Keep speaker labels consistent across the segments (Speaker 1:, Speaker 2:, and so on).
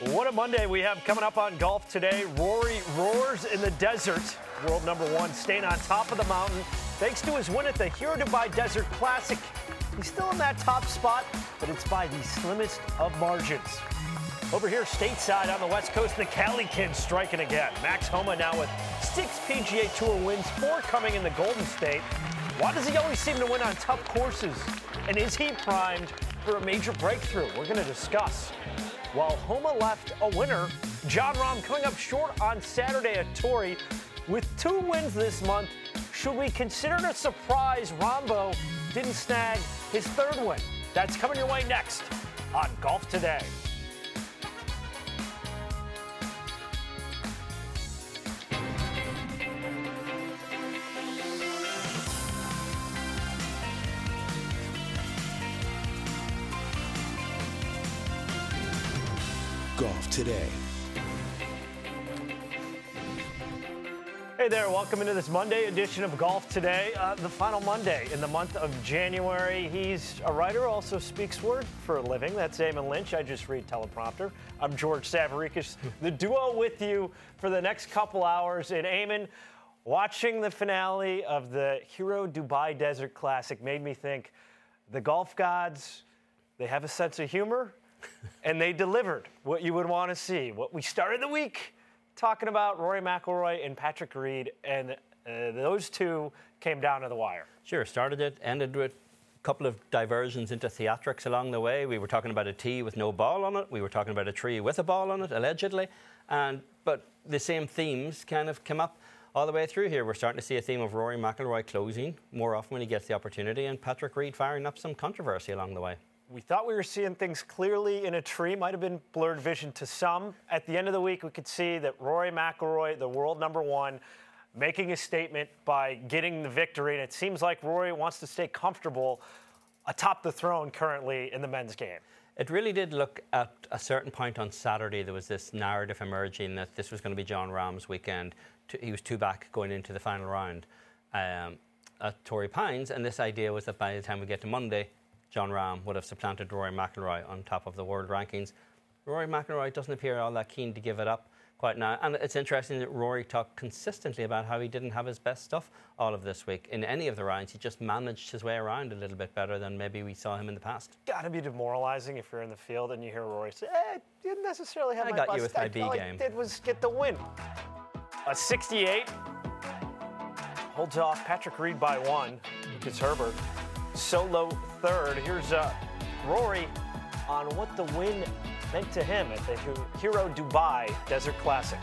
Speaker 1: What a Monday we have coming up on Golf Today. Rory roars in the desert. World number one staying on top of the mountain thanks to his win at the Hero Dubai Desert Classic. He's still in that top spot, but it's by the slimmest of margins. Over here stateside on the West Coast, the Cali Kids striking again. Max Homa now with 6 PGA Tour wins, 4 coming in the Golden State. Why does he always seem to win on tough courses? And is he primed for a major breakthrough? We're going to discuss. While Homa left a winner, Jon Rahm coming up short on Saturday at Torrey. With 2 wins this month, should we consider it a surprise Rahmbo didn't snag his 3rd win? That's coming your way next on Golf Today.
Speaker 2: Golf Today.
Speaker 1: Hey there, welcome into this Monday edition of Golf Today, the final Monday in the month of January. He's a writer, also speaks word for a living. That's Eamon Lynch. I just read teleprompter. I'm George Savaricas, the duo with you for the next couple hours. And Eamon, watching the finale of the Hero Dubai Desert Classic made me think the golf gods, they have a sense of humor. And they delivered what you would want to see. What we started the week talking about Rory McIlroy and Patrick Reed, and those two came down to the wire.
Speaker 3: Sure, started it, ended with a couple of diversions into theatrics along the way. We were talking about a tee with no ball on it. We were talking about a tree with a ball on it, allegedly. But the same themes kind of came up all the way through here. We're starting to see a theme of Rory McIlroy closing more often when he gets the opportunity, and Patrick Reed firing up some controversy along the way.
Speaker 1: We thought we were seeing things clearly in a tree. Might have been blurred vision to some. At the end of the week, we could see that Rory McIlroy, the world number one, making a statement by getting the victory. And it seems like Rory wants to stay comfortable atop the throne currently in the men's game.
Speaker 3: It really did look at a certain point on Saturday. There was this narrative emerging that this was going to be Jon Rahm's weekend. He was 2 back going into the final round at Torrey Pines. And this idea was that by the time we get to Monday, Jon Rahm would have supplanted Rory McIlroy on top of the world rankings. Rory McIlroy doesn't appear all that keen to give it up quite now. And it's interesting that Rory talked consistently about how he didn't have his best stuff all of this week. In any of the rounds, he just managed his way around a little bit better than maybe we saw him in the past.
Speaker 1: Got to be demoralizing if you're in the field and you hear Rory say, didn't necessarily have
Speaker 3: I
Speaker 1: my
Speaker 3: got
Speaker 1: best.
Speaker 3: you with my B
Speaker 1: all
Speaker 3: game.
Speaker 1: I did was get the win. A 68 holds off Patrick Reed by 1. It's Herbert. Solo 3rd. Here's Rory on what the win meant to him at the Hero Dubai Desert Classic.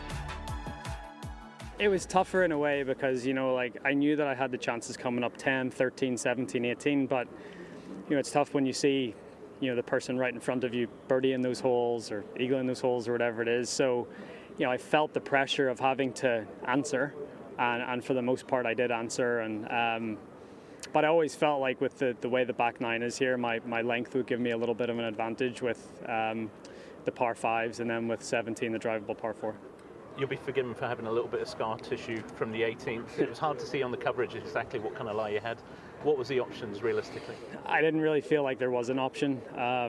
Speaker 4: It was tougher in a way because, I knew that I had the chances coming up 10, 13, 17, 18, but, it's tough when you see, the person right in front of you birdieing those holes or eagling those holes or whatever it is. So, I felt the pressure of having to answer, and for the most part I did answer, but I always felt like with the way the back nine is here, my length would give me a little bit of an advantage with the par 5s, and then with 17, the drivable par 4.
Speaker 5: You'll be forgiven for having a little bit of scar tissue from the 18th. It was hard to see on the coverage exactly what kind of lie you had. What was the options realistically?
Speaker 4: I didn't really feel like there was an option.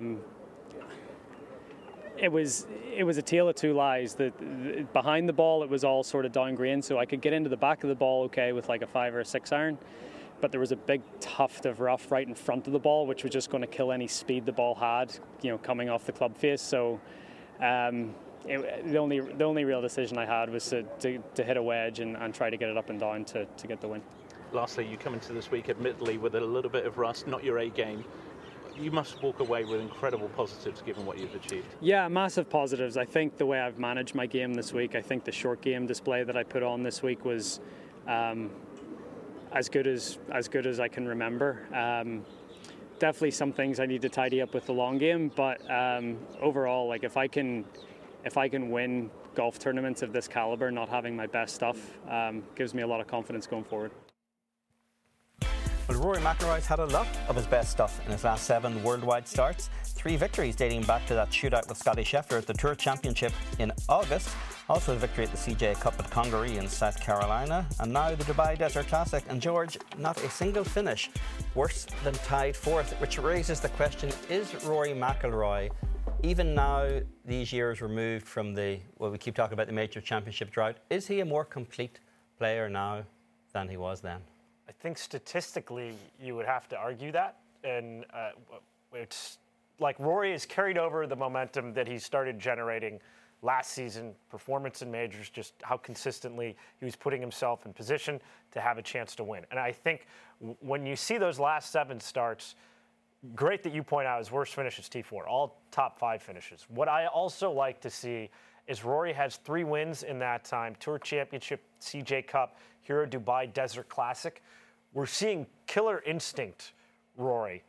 Speaker 4: It was a tale of 2 lies. Behind the ball, it was all sort of down green, so I could get into the back of the ball okay with like a 5 or a 6 iron. But there was a big tuft of rough right in front of the ball, which was just going to kill any speed the ball had, coming off the club face. So the only real decision I had was to hit a wedge and try to get it up and down to get the win.
Speaker 5: Lastly, you come into this week admittedly with a little bit of rust, not your A game. You must walk away with incredible positives given what you've achieved. I
Speaker 4: massive positives. I think the way I've managed my game this week, I think the short game display that I put on this week was as good as I can remember. Definitely some things I need to tidy up with the long game, but overall, like if I can win golf tournaments of this caliber, not having my best stuff gives me a lot of confidence going forward.
Speaker 3: Well, Rory McIlroy's had a lot of his best stuff in his last 7 worldwide starts. 3 victories dating back to that shootout with Scotty Scheffler at the Tour Championship in August. Also a victory at the CJ Cup at Congaree in South Carolina. And now the Dubai Desert Classic. And George, not a single finish worse than tied 4th, which raises the question, is Rory McIlroy even now, these years removed from we keep talking about the major championship drought, is he a more complete player now than he was then?
Speaker 1: I think statistically you would have to argue that. And it's like Rory has carried over the momentum that he started generating last season, performance in majors, just how consistently he was putting himself in position to have a chance to win. And I think when you see those last 7 starts, great that you point out his worst finish is T4, all top 5 finishes. What I also like to see is Rory has 3 wins in that time: Tour Championship, CJ Cup, Hero Dubai Desert Classic. We're seeing killer instinct Rory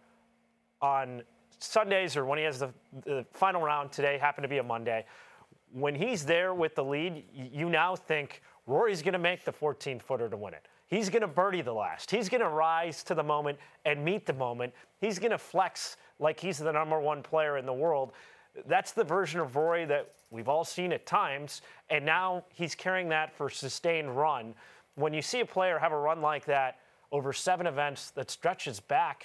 Speaker 1: on Sundays, or when he has the final round today, happened to be a Monday. When he's there with the lead, you now think Rory's going to make the 14-footer to win it. He's going to birdie the last. He's going to rise to the moment and meet the moment. He's going to flex like he's the number 1 player in the world. That's the version of Rory that we've all seen at times, and now he's carrying that for sustained run. When you see a player have a run like that over 7 events that stretches back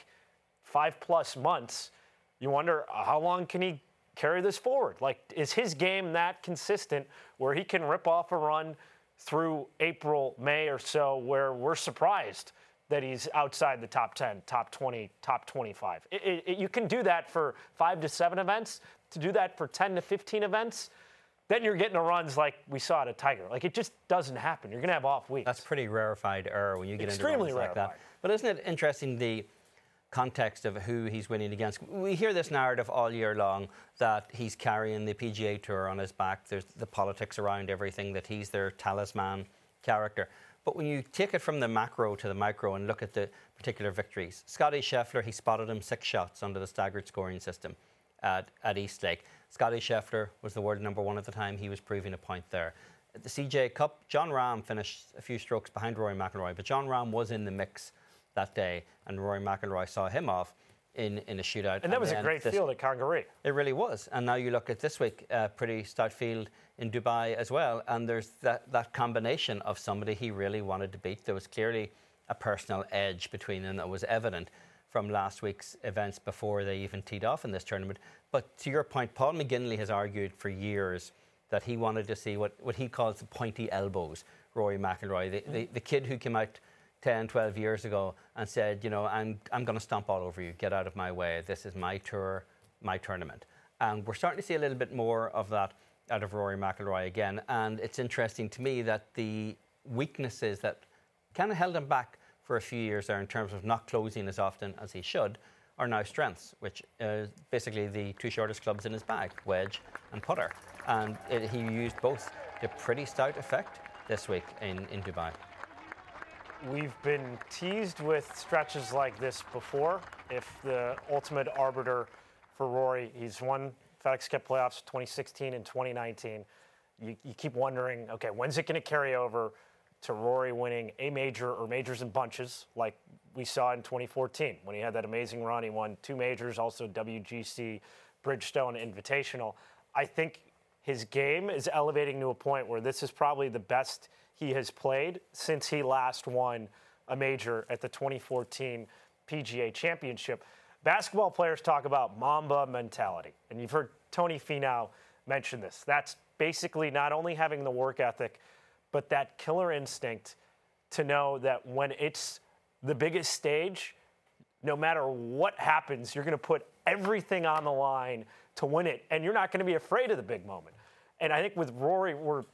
Speaker 1: 5+ months, you wonder how long can he carry this forward? Like, is his game that consistent where he can rip off a run through April, May or so where we're surprised that he's outside the top 10, top 20, top 25? You can do that for 5 to 7 events. To do that for 10 to 15 events, then you're getting the runs like we saw at a Tiger. Like, it just doesn't happen. You're going to have off weeks.
Speaker 3: That's pretty rarefied error when you get
Speaker 1: Extremely
Speaker 3: into runs like that. But isn't it interesting, the context of who he's winning against? We hear this narrative all year long that he's carrying the PGA Tour on his back. There's the politics around everything, that he's their talisman character. But when you take it from the macro to the micro and look at the particular victories, Scotty Scheffler, he spotted him 6 shots under the staggered scoring system at Eastlake. Scotty Scheffler was the world number 1 at the time. He was proving a point there. At the CJ Cup, Jon Rahm finished a few strokes behind Rory McIlroy, but Jon Rahm was in the mix that day, and Rory McIlroy saw him off in a shootout.
Speaker 1: And that was a great field at Congaree.
Speaker 3: It really was. And now you look at this week, pretty stout field in Dubai as well, and there's that combination of somebody he really wanted to beat. There was clearly a personal edge between them that was evident from last week's events before they even teed off in this tournament. But to your point, Paul McGinley has argued for years that he wanted to see what he calls the pointy elbows, Rory McIlroy, the kid who came out 10, 12 years ago and said, you know, I'm going to stomp all over you. Get out of my way. This is my tour, my tournament. And we're starting to see a little bit more of that out of Rory McIlroy again. And it's interesting to me that the weaknesses that kind of held him back for a few years there in terms of not closing as often as he should are now strengths, which is basically the 2 shortest clubs in his bag, wedge and putter. And he used both to pretty stout effect this week in Dubai.
Speaker 1: We've been teased with stretches like this before. If the ultimate arbiter for Rory, he's won FedEx Cup playoffs 2016 and 2019. You keep wondering, okay, when's it going to carry over to Rory winning a major or majors in bunches like we saw in 2014 when he had that amazing run. He won 2 majors, also WGC, Bridgestone Invitational. I think his game is elevating to a point where this is probably the best he has played since he last won a major at the 2014 PGA Championship. Basketball players talk about Mamba mentality, and you've heard Tony Finau mention this. That's basically not only having the work ethic, but that killer instinct to know that when it's the biggest stage, no matter what happens, you're going to put everything on the line to win it, and you're not going to be afraid of the big moment. And I think with Rory,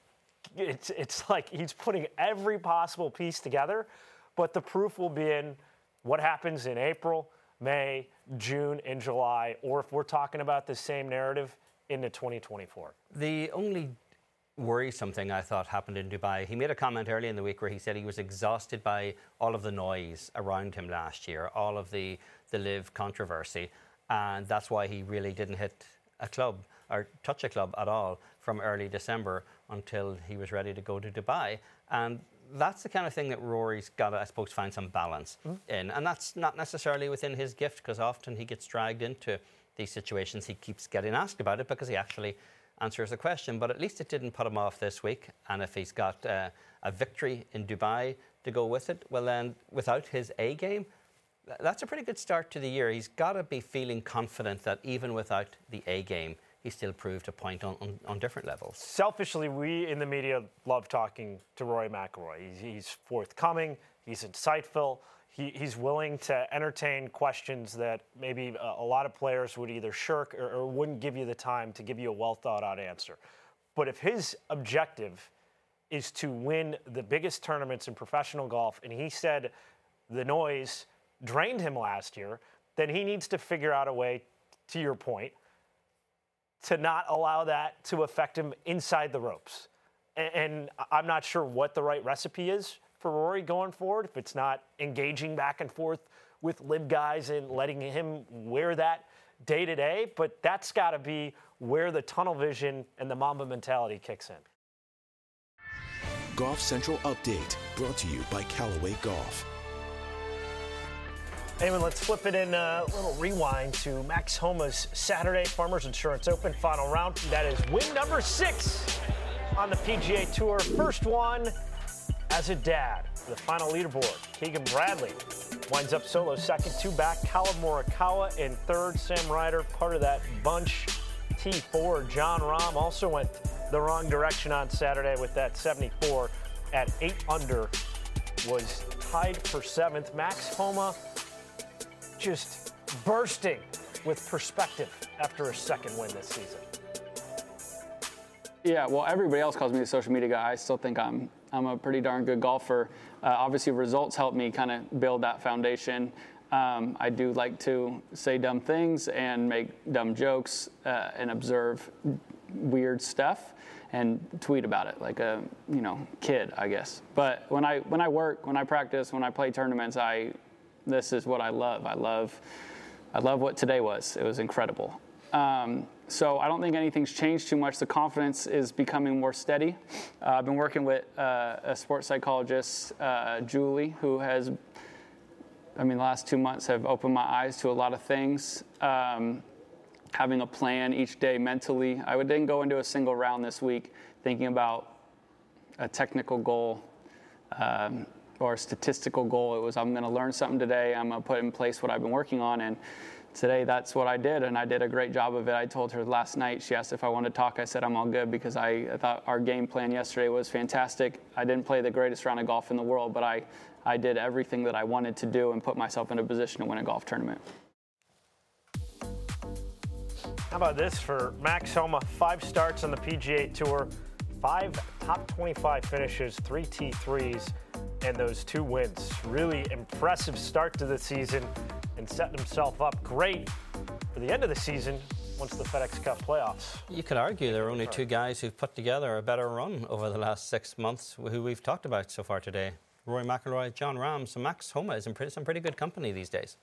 Speaker 1: it's like he's putting every possible piece together, but the proof will be in what happens in April, May, June, and July, or if we're talking about the same narrative into 2024.
Speaker 3: The only worrisome thing I thought happened in Dubai, he made a comment early in the week where he said he was exhausted by all of the noise around him last year, all of the LIV controversy, and that's why he really didn't hit a club or touch a club at all from early December until he was ready to go to Dubai. And that's the kind of thing that Rory's got to, I suppose, find some balance in. And that's not necessarily within his gift, because often he gets dragged into these situations. He keeps getting asked about it because he actually answers the question. But at least it didn't put him off this week. And if he's got a victory in Dubai to go with it, well then, without his A game, that's a pretty good start to the year. He's got to be feeling confident that even without the A game, he still proved a point on different levels.
Speaker 1: Selfishly, we in the media love talking to Rory McIlroy. He's forthcoming. He's insightful. He's willing to entertain questions that maybe a lot of players would either shirk or wouldn't give you the time to give you a well-thought-out answer. But if his objective is to win the biggest tournaments in professional golf, and he said the noise drained him last year, then he needs to figure out a way, to your point, to not allow that to affect him inside the ropes. And I'm not sure what the right recipe is for Rory going forward, if it's not engaging back and forth with LIV guys and letting him wear that day to day, but that's got to be where the tunnel vision and the Mamba mentality kicks in.
Speaker 2: Golf Central Update, brought to you by Callaway Golf.
Speaker 1: Eamon, let's flip it in a little rewind to Max Homa's Saturday Farmers Insurance Open final round. That is win number 6 on the PGA Tour. First one as a dad. The final leaderboard, Keegan Bradley winds up solo second, 2 back. Collin Morikawa in third. Sam Ryder, part of that bunch. T4. Jon Rahm also went the wrong direction on Saturday with that 74 at 8 under. Was tied for 7th. Max Homa just bursting with perspective after a second win this season.
Speaker 6: Yeah, well, everybody else calls me the social media guy. I still think I'm a pretty darn good golfer. Obviously, results help me kind of build that foundation. I do like to say dumb things and make dumb jokes and observe weird stuff and tweet about it like a kid, I guess. But when I work, when I practice, when I play tournaments, this is what I love. I love what today was. It was incredible. So I don't think anything's changed too much. The confidence is becoming more steady. I've been working with a sports psychologist, Julie, who has, the last 2 months have opened my eyes to a lot of things. Having a plan each day mentally. I didn't go into a single round this week thinking about a technical goal or a statistical goal. It was, I'm going to learn something today. I'm going to put in place what I've been working on. And today, that's what I did, and I did a great job of it. I told her last night, she asked if I wanted to talk. I said I'm all good because I thought our game plan yesterday was fantastic. I didn't play the greatest round of golf in the world, but I did everything that I wanted to do and put myself in a position to win a golf tournament.
Speaker 1: How about this for Max Homa? 5 starts on the PGA Tour, 5 top 25 finishes, 3 T3s, and those 2 wins. Really impressive start to the season and setting himself up great for the end of the season once the FedEx Cup playoffs.
Speaker 3: You could argue there are only 2 guys who've put together a better run over the last 6 months who we've talked about so far today. Rory McIlroy, Jon Rahm. So Max Homa is in some pretty good company these days.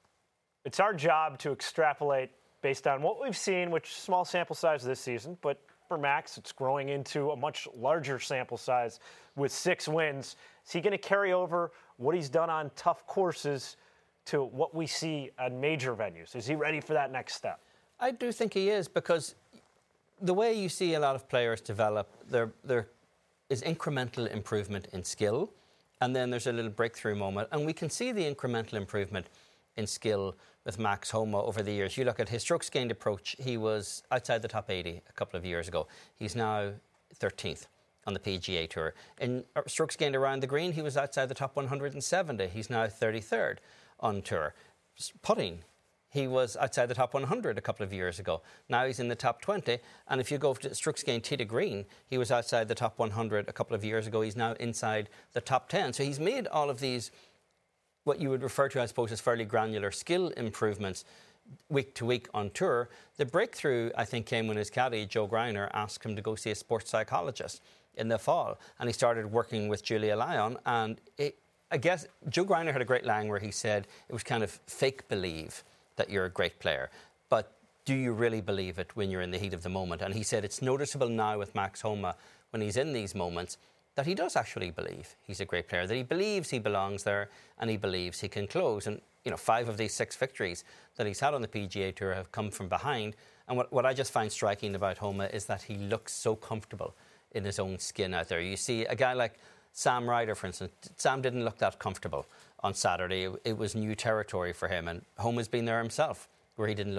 Speaker 1: It's our job to extrapolate based on what we've seen, which small sample size this season, but for Max, it's growing into a much larger sample size with 6 wins. Is he going to carry over what he's done on tough courses to what we see on major venues? Is he ready for that next step?
Speaker 3: I do think he is, because the way you see a lot of players develop, there is incremental improvement in skill, and then there's a little breakthrough moment. And we can see the incremental improvement in skill with Max Homa over the years. You look at his strokes gained approach, he was outside the top 80 a couple of years ago. He's now 13th on the PGA Tour. In strokes gained around the green, he was outside the top 170. He's now 33rd on tour. Putting, he was outside the top 100 a couple of years ago. Now he's in the top 20. And if you go to strokes gained tee to green, he was outside the top 100 a couple of years ago. He's now inside the top 10. So he's made all of these, what you would refer to, I suppose, as fairly granular skill improvements week to week on tour. The breakthrough, I think, came when his caddy, Joe Greiner, asked him to go see a sports psychologist in the fall. And he started working with Julia Lyon. And I guess Joe Greiner had a great line where he said it was kind of fake believe that you're a great player, but do you really believe it when you're in the heat of the moment? And he said it's noticeable now with Max Homa when he's in these moments that he does actually believe he's a great player, that he believes he belongs there and he believes he can close. And 5 of these 6 victories that he's had on the PGA Tour have come from behind. And what I just find striking about Homa is that he looks so comfortable in his own skin out there. You see a guy like Sam Ryder, for instance. Sam didn't look that comfortable on Saturday. It was new territory for him, and Homa's been there himself, where he didn't look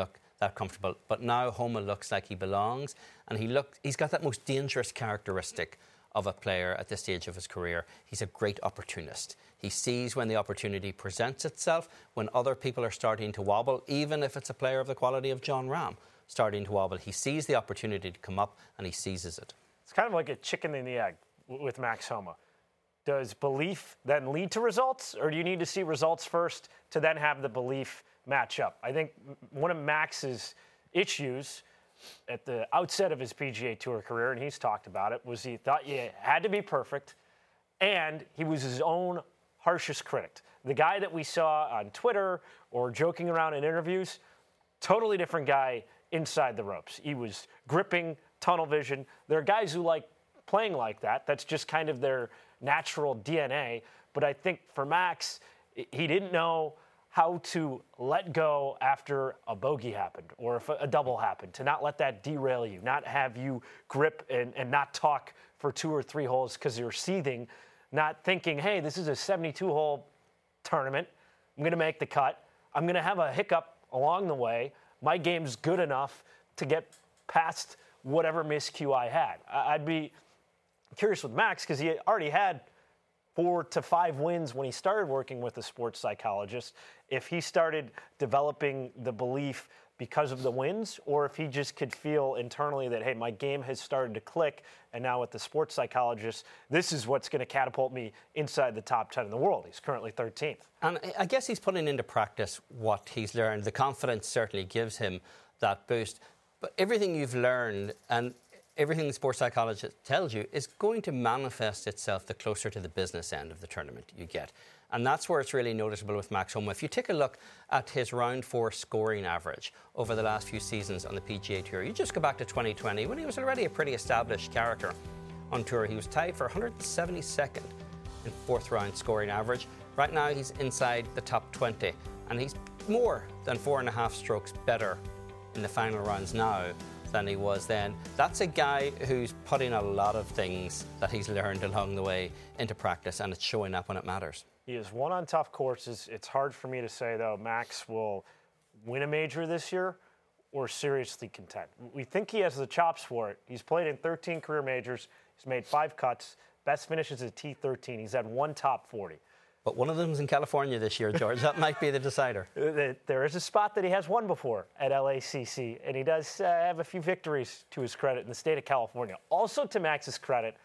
Speaker 3: that comfortable. But now Homa looks like he belongs, and he's got that most dangerous characteristic of a player at this stage of his career. He's a great opportunist. He sees when the opportunity presents itself, when other people are starting to wobble, even if it's a player of the quality of Jon Rahm starting to wobble. He sees the opportunity to come up, and he seizes it.
Speaker 1: It's kind of like a chicken and the egg with Max Homa. Does belief then lead to results, or do you need to see results first to then have the belief match up? I think one of Max's issues at the outset of his PGA Tour career, and he's talked about it, was he thought you had to be perfect, and he was his own harshest critic. The guy that we saw on Twitter or joking around in interviews, totally different guy inside the ropes. He was gripping, tunnel vision. There are guys who like playing like that. That's just kind of their natural DNA. But I think for Max, he didn't know how to let go after a bogey happened or if a double happened, to not let that derail you, not have you grip and not talk for 2 or 3 holes because you're seething, not thinking, hey, this is a 72-hole tournament. I'm going to make the cut. I'm going to have a hiccup along the way. My game's good enough to get past whatever miscue I had. I'd be curious with Max because he already had 4 to 5 wins when he started working with a sports psychologist. If he started developing the belief because of the wins, or if he just could feel internally that, hey, my game has started to click, and now with the sports psychologist, this is what's going to catapult me inside the top 10 in the world. He's currently 13th.
Speaker 3: And I guess he's putting into practice what he's learned. The confidence certainly gives him that boost. But everything you've learned and everything the sports psychologist tells you is going to manifest itself the closer to the business end of the tournament you get. And that's where it's really noticeable with Max Homa. If you take a look at his round 4 scoring average over the last few seasons on the PGA Tour, you just go back to 2020 when he was already a pretty established character on tour. He was tied for 172nd in 4th round scoring average. Right now he's inside the top 20, and he's more than 4.5 strokes better in the final rounds now than he was then. That's a guy who's putting a lot of things that he's learned along the way into practice, and it's showing up when it matters.
Speaker 1: He has won on tough courses. It's hard for me to say, though, Max will win a major this year or seriously contend. We think he has the chops for it. He's played in 13 career majors. He's made 5 cuts. Best finishes at T13. He's had 1 top 40.
Speaker 3: But one of them's in California this year, George. That might be the decider.
Speaker 1: There is a spot that he has won before at LACC, and he does have a few victories to his credit in the state of California. Also to Max's credit,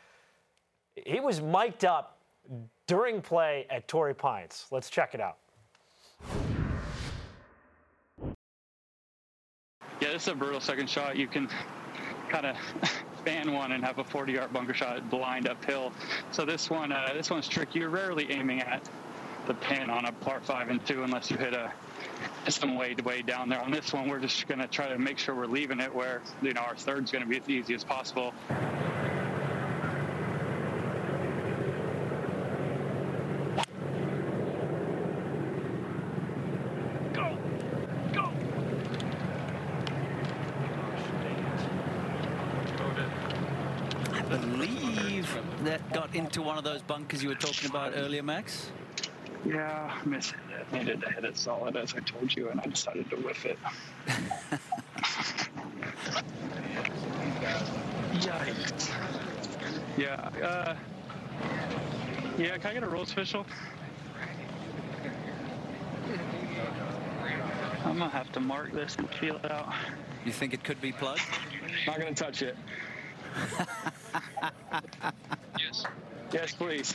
Speaker 1: he was mic'd up during play at Torrey Pines. Let's check it out.
Speaker 7: Yeah, this is a brutal second shot. You can kind of fan one and have a 40-yard bunker shot blind uphill. So this one's tricky. You're rarely aiming at the pin on a par 5 and 2 unless you hit some way down there. On this one, we're just going to try to make sure we're leaving it where, our third's going to be as easy as possible.
Speaker 8: That got into one of those bunkers you were talking about earlier, Max?
Speaker 7: Yeah, I missed it. I needed to hit it solid, as I told you, and I decided to whiff it. Yikes. Yeah, can I get a rose official? I'm going to have to mark this and feel it out.
Speaker 8: You think it could be plugged?
Speaker 7: Not going to touch it. Yes. Yes, please.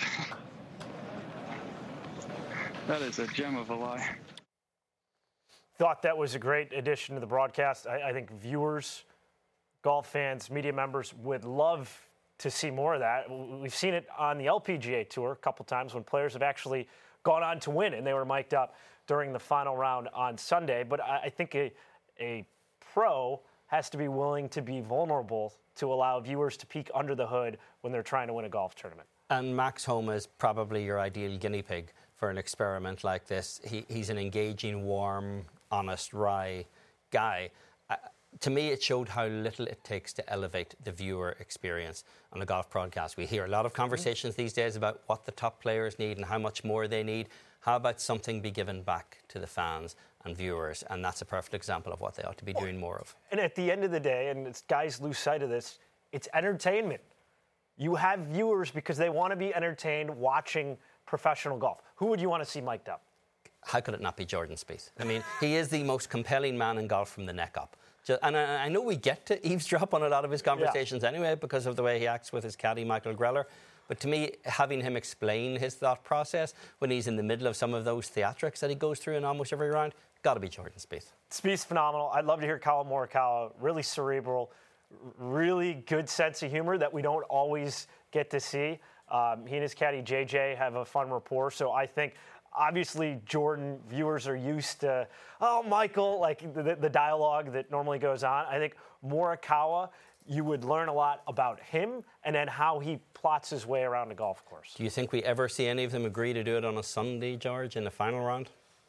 Speaker 7: That is a gem of a lie.
Speaker 1: Thought that was a great addition to the broadcast. I think viewers, golf fans, media members would love to see more of that. We've seen it on the LPGA Tour a couple times when players have actually gone on to win and they were mic'd up during the final round on Sunday. But I think a pro has to be willing to be vulnerable to allow viewers to peek under the hood when they're trying to win a golf tournament.
Speaker 3: And Max Homa is probably your ideal guinea pig for an experiment like this. He's an engaging, warm, honest, wry guy. To me, it showed how little it takes to elevate the viewer experience on a golf broadcast. We hear a lot of conversations these days about what the top players need and how much more they need. How about something be given back to the fans? and viewers, and that's a perfect example of what they ought to be doing more of.
Speaker 1: And at the end of the day, and guys lose sight of this, it's entertainment. You have viewers because they want to be entertained watching professional golf. Who would you want to see mic'd up?
Speaker 3: How could it not be Jordan Spieth? I mean, he is the most compelling man in golf from the neck up. And I know we get to eavesdrop on a lot of his conversations anyway because of the way he acts with his caddy, Michael Greller. But to me, having him explain his thought process when he's in the middle of some of those theatrics that he goes through in almost every round, got to be Jordan Spieth.
Speaker 1: Spieth's phenomenal. I'd love to hear Collin Morikawa. Really cerebral, really good sense of humor that we don't always get to see. He and his caddy, JJ, have a fun rapport. So I think, obviously, Jordan viewers are used to, oh, Michael, like the dialogue that normally goes on. I think Morikawa, you would learn a lot about him and then how he plots his way around the golf course.
Speaker 3: Do you think we ever see any of them agree to do it on a Sunday, George, in the final round?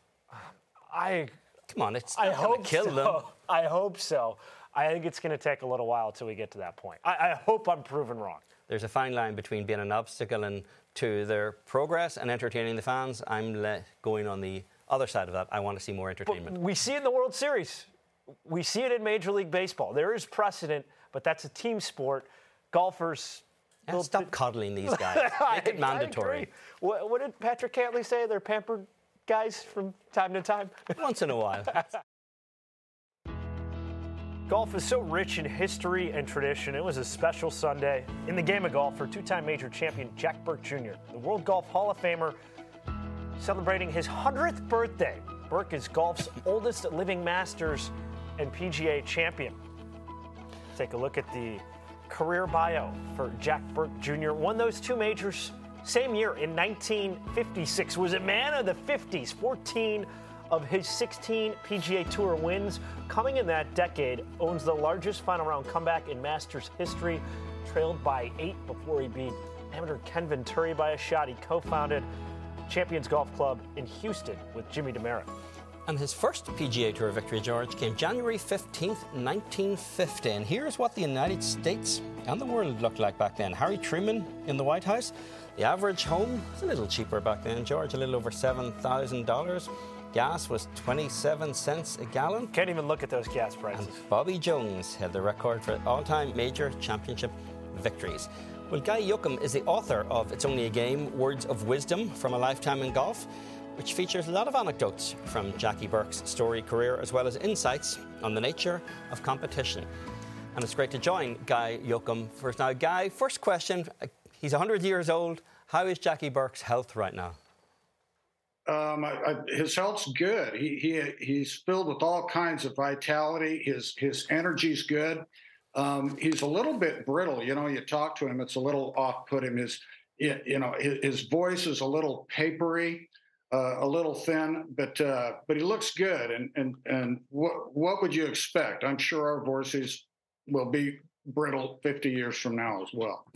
Speaker 3: Come on, it's not going to kill them.
Speaker 1: I hope so. I think it's going to take a little while until we get to that point. I hope I'm proven wrong.
Speaker 3: There's a fine line between being an obstacle and to their progress and entertaining the fans. I'm going on the other side of that. I want to see more entertainment.
Speaker 1: But we see it in the World Series. We see it in Major League Baseball. There is precedent, but that's a team sport. Golfers...
Speaker 3: Stop coddling these guys. Make it mandatory.
Speaker 1: What did Patrick Cantley say? They're pampered guys from time to time?
Speaker 3: Once in a while.
Speaker 1: Golf is so rich in history and tradition. It was a special Sunday in the game of golf for two-time major champion Jack Burke Jr., the World Golf Hall of Famer, celebrating his 100th birthday. Burke is golf's oldest living Masters and PGA champion. Take a look at the career bio for Jack Burke Jr. Won those two majors same year in 1956. Was a man of the 50s. 14 of his 16 PGA Tour wins coming in that decade. Owns the largest final round comeback in Masters history, trailed by 8 before he beat amateur Ken Venturi by a shot. He co-founded Champions Golf Club in Houston with Jimmy DeMerit.
Speaker 3: And his first PGA Tour victory, George, came January 15th, 1950. And here's what the United States and the world looked like back then. Harry Truman in the White House. The average home was a little cheaper back then, George, a little over $7,000. Gas was 27 cents a gallon.
Speaker 1: Can't even look at those gas prices.
Speaker 3: And Bobby Jones held the record for all-time major championship victories. Well, Guy Yoakum is the author of It's Only a Game, Words of Wisdom from a Lifetime in Golf, which features a lot of anecdotes from Jackie Burke's storied career, as well as insights on the nature of competition. And it's great to join Guy Yoakum first. Now, Guy, first question, he's 100 years old. How is Jackie Burke's health right now?
Speaker 9: His health's good. He's filled with all kinds of vitality. His energy's good. He's a little bit brittle. You know, you talk to him, it's a little off-putting. His voice is a little papery. A little thin, but he looks good. And what would you expect? I'm sure our voices will be brittle 50 years from now as well.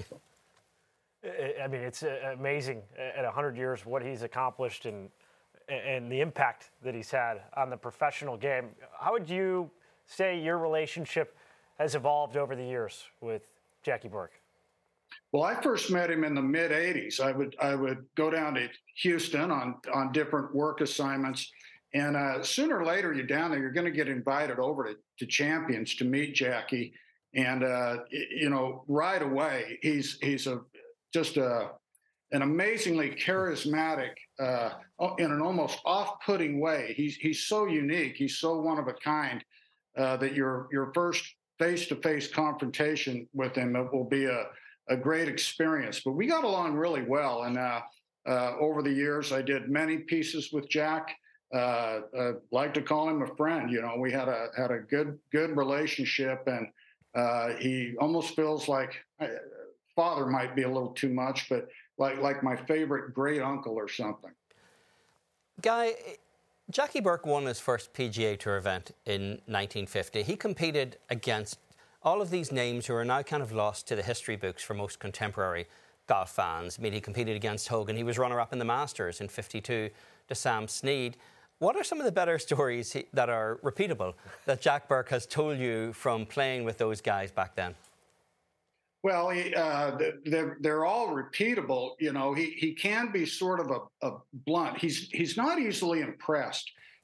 Speaker 1: I mean, it's amazing at 100 years what he's accomplished and the impact that he's had on the professional game. How would you say your relationship has evolved over the years with Jackie Burke?
Speaker 9: Well, I first met him in the mid '80s. I would go down to Houston on different work assignments, and sooner or later you're down there. You're going to get invited over to Champions to meet Jackie, and right away he's just an amazingly charismatic, in an almost off-putting way. He's so unique. He's so one of a kind that your first face-to-face confrontation with him will be a great experience. But we got along really well. And over the years, I did many pieces with Jack. I like to call him a friend. You know, we had a good relationship, and he almost feels like father might be a little too much, but like my favorite great uncle or something.
Speaker 3: Guy, Jackie Burke won his first PGA Tour event in 1950. He competed against all of these names who are now kind of lost to the history books for most contemporary golf fans. I mean, he competed against Hogan. He was runner-up in the Masters in 52 to Sam Snead. What are some of the better stories that are repeatable that Jack Burke has told you from playing with those guys back then?
Speaker 9: Well, they're all repeatable. You know, he can be sort of a blunt. He's not easily impressed.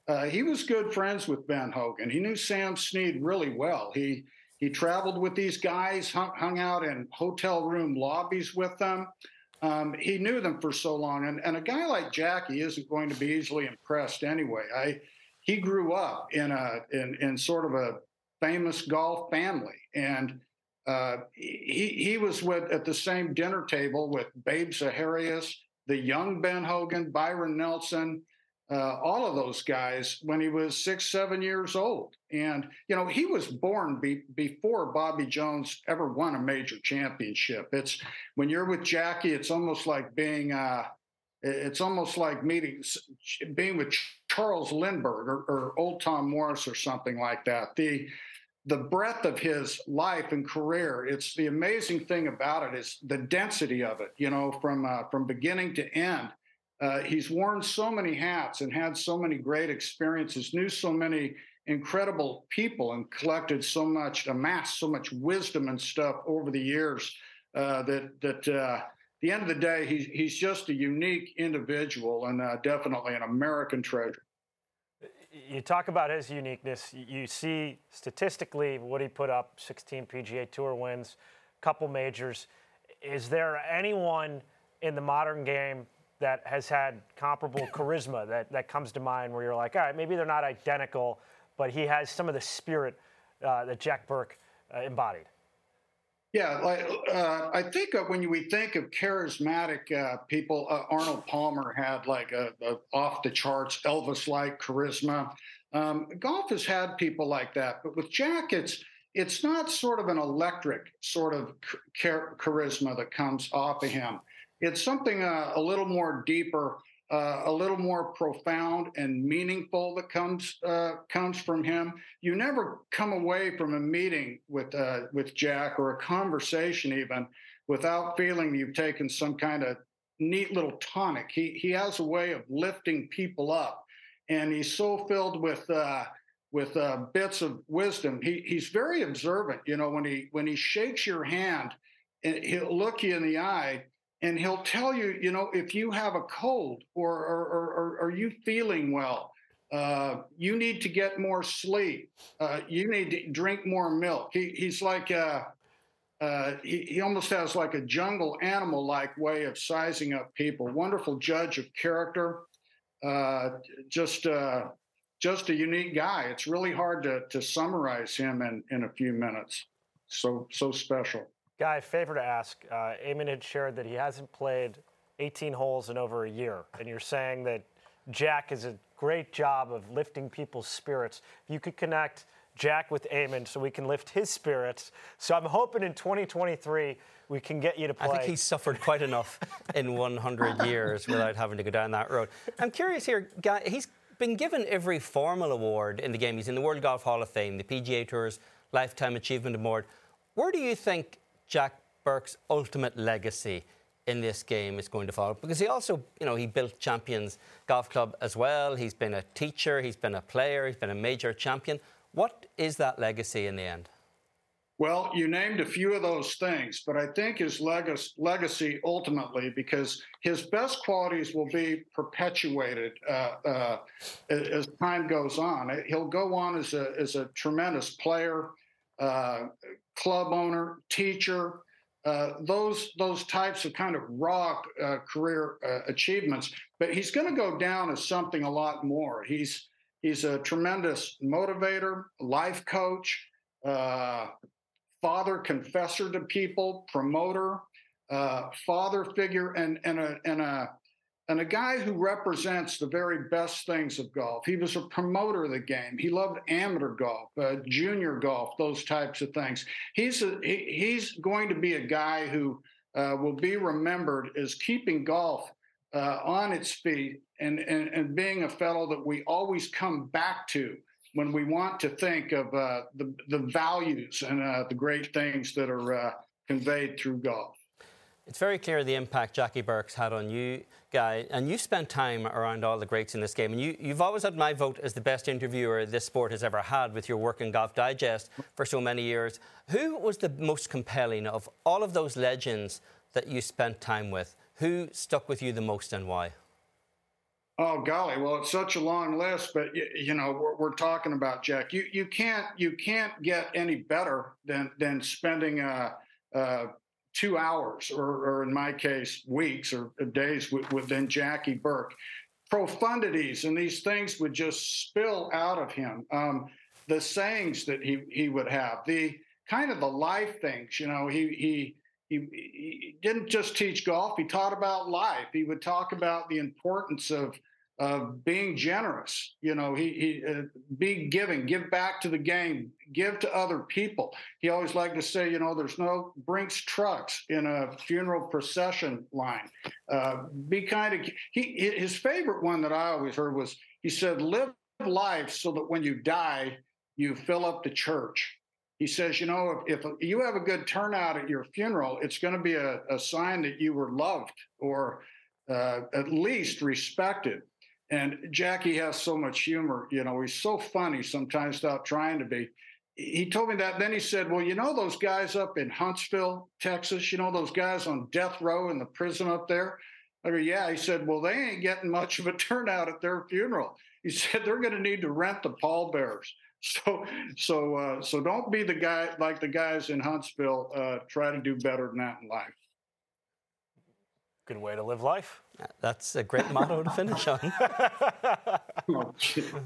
Speaker 9: he was good friends with Ben Hogan. He knew Sam Snead really well. He traveled with these guys, hung out in hotel room lobbies with them. He knew them for so long. And a guy like Jackie isn't going to be easily impressed anyway. He grew up in sort of a famous golf family. And he was at the same dinner table with Babe Zaharias, the young Ben Hogan, Byron Nelson, all of those guys when he was 6, 7 years old. And, he was born before Bobby Jones ever won a major championship. It's when you're with Jackie, it's almost like being with Charles Lindbergh or Old Tom Morris or something like that. The breadth of his life and career, it's the amazing thing about it is the density of it, from beginning to end. He's worn so many hats and had so many great experiences, knew so many incredible people, and amassed so much wisdom and stuff over the years that at the end of the day, he's just a unique individual and definitely an American treasure.
Speaker 1: You talk about his uniqueness. You see statistically what he put up, 16 PGA Tour wins, couple majors. Is there anyone in the modern game that has had comparable charisma that comes to mind where you're like, all right, maybe they're not identical, but he has some of the spirit that Jack Burke embodied?
Speaker 9: Yeah, I think when we think of charismatic people, Arnold Palmer had like a off-the-charts Elvis-like charisma. Golf has had people like that, but with Jack, it's not sort of an electric sort of charisma that comes off of him. It's something a little more deeper, a little more profound and meaningful that comes from him. You never come away from a meeting with Jack or a conversation even without feeling you've taken some kind of neat little tonic. He has a way of lifting people up, and he's so filled with bits of wisdom. He's very observant. When he shakes your hand, he'll look you in the eye. And he'll tell you, if you have a cold or are you feeling well, you need to get more sleep. You need to drink more milk. He's like he almost has like a jungle animal-like way of sizing up people. Wonderful judge of character. Just a unique guy. It's really hard to summarize him in a few minutes. So special.
Speaker 1: Guy, favor to ask. Eamon had shared that he hasn't played 18 holes in over a year, and you're saying that Jack is a great job of lifting people's spirits. If you could connect Jack with Eamon so we can lift his spirits. So I'm hoping in 2023 we can get you to play.
Speaker 3: I think he's suffered quite enough in 100 years without having to go down that road. I'm curious here, Guy, he's been given every formal award in the game. He's in the World Golf Hall of Fame, the PGA Tour's Lifetime Achievement Award. Where do you think Jack Burke's ultimate legacy in this game is going to fall? Because he also, he built Champions Golf Club as well. He's been a teacher, he's been a player, he's been a major champion. What is that legacy in the end?
Speaker 9: Well, you named a few of those things, but I think his legacy ultimately, because his best qualities will be perpetuated as time goes on. He'll go on as a tremendous player, club owner, teacher, those types of kind of raw career achievements. But he's going to go down as something a lot more. He's a tremendous motivator, life coach, father confessor to people, promoter, father figure, and a guy who represents the very best things of golf. He was a promoter of the game. He loved amateur golf, junior golf, those types of things. He's going to be a guy who will be remembered as keeping golf on its feet and being a fellow that we always come back to when we want to think of the values and the great things that are conveyed through golf.
Speaker 3: It's very clear the impact Jackie Burke's had on you, Guy, and you spent time around all the greats in this game. And you've always had my vote as the best interviewer this sport has ever had with your work in Golf Digest for so many years. Who was the most compelling of all of those legends that you spent time with? Who stuck with you the most and why?
Speaker 9: Oh golly, well, it's such a long list, but we're talking about Jack. You can't get any better than spending 2 hours, or in my case, weeks or days within Jackie Burke. Profundities and these things would just spill out of him. The sayings that he would have, the kind of the life things. He didn't just teach golf. He taught about life. He would talk about the importance of being generous. He be giving, give back to the game, give to other people. He always liked to say, there's no Brinks trucks in a funeral procession line. Be kind of. His favorite one that I always heard was, he said, live life so that when you die, you fill up the church. He says, if you have a good turnout at your funeral, it's going to be a sign that you were loved, or at least respected. And Jackie has so much humor. He's so funny sometimes without trying to be. He told me that. Then he said, well, those guys up in Huntsville, Texas, those guys on death row in the prison up there? I go, yeah. He said, well, they ain't getting much of a turnout at their funeral. He said, they're going to need to rent the pallbearers. So don't be the guy like the guys in Huntsville. Try to do better than that in life.
Speaker 1: Good way to live life.
Speaker 3: That's a great motto to finish on. Well,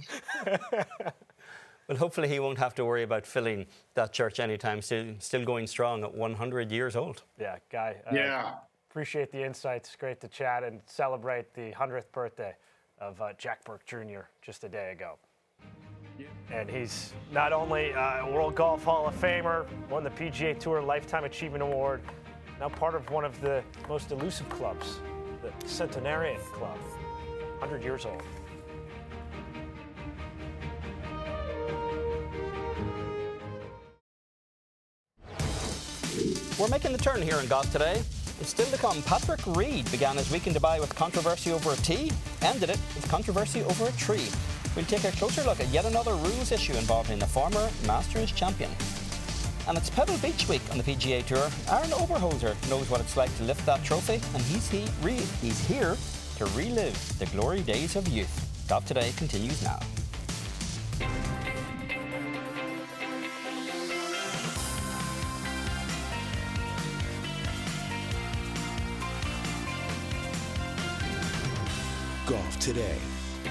Speaker 3: hopefully he won't have to worry about filling that church anytime soon. Still going strong at 100 years old.
Speaker 1: Yeah, Guy.
Speaker 9: Yeah.
Speaker 1: Appreciate the insights. Great to chat and celebrate the 100th birthday of Jack Burke Jr. just a day ago. And he's not only a World Golf Hall of Famer, won the PGA Tour Lifetime Achievement Award, now part of one of the most elusive clubs, the Centenarian Club, 100 years old.
Speaker 3: We're making the turn here in golf today. It's still to come. Patrick Reed began his week in Dubai with controversy over a tee, ended it with controversy over a tree. We'll take a closer look at yet another rules issue involving the former Masters champion. And it's Pebble Beach week on the PGA Tour. Aaron Oberholzer knows what it's like to lift that trophy, and he's here to relive the glory days of youth. Golf Today continues now.
Speaker 2: Golf Today.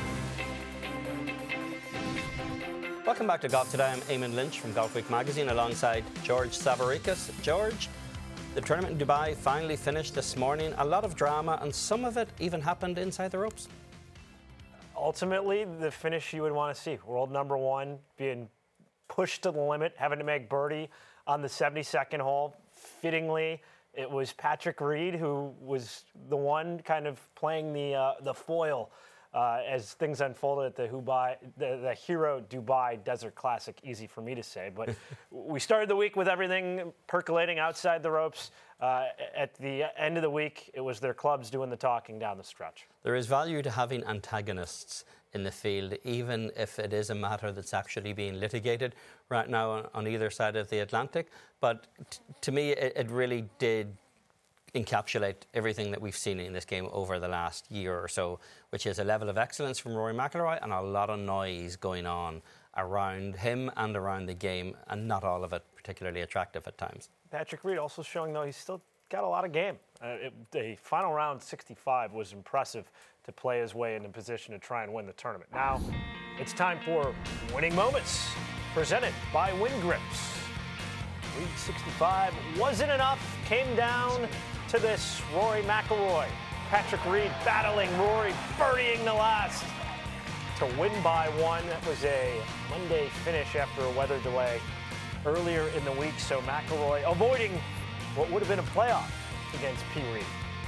Speaker 3: Welcome back to Golf Today. I'm Eamon Lynch from Golf Week magazine alongside George Savaricas. George, the tournament in Dubai finally finished this morning. A lot of drama, and some of it even happened inside the ropes.
Speaker 1: Ultimately, the finish you would want to see. World number one being pushed to the limit, having to make birdie on the 72nd hole. Fittingly, it was Patrick Reed who was the one kind of playing the foil as things unfolded at the Hero Dubai Desert Classic. Easy for me to say, but we started the week with everything percolating outside the ropes. At the end of the week, it was their clubs doing the talking down the stretch.
Speaker 3: There is value to having antagonists in the field, even if it is a matter that's actually being litigated right now on either side of the Atlantic. But to me, it really did encapsulate everything that we've seen in this game over the last year or so, which is a level of excellence from Rory McIlroy and a lot of noise going on around him and around the game, and not all of it particularly attractive at times.
Speaker 1: Patrick Reed also showing, though, he's still got a lot of game. The final round 65 was impressive to play his way into position to try and win the tournament. Now, it's time for Winning Moments, presented by Win Grips. Week 65 wasn't enough, came down to this. Rory McIlroy, Patrick Reed battling Rory, birdieing the last to win by one. That was a Monday finish after a weather delay earlier in the week, so McIlroy avoiding what would have been a playoff against P. Reed.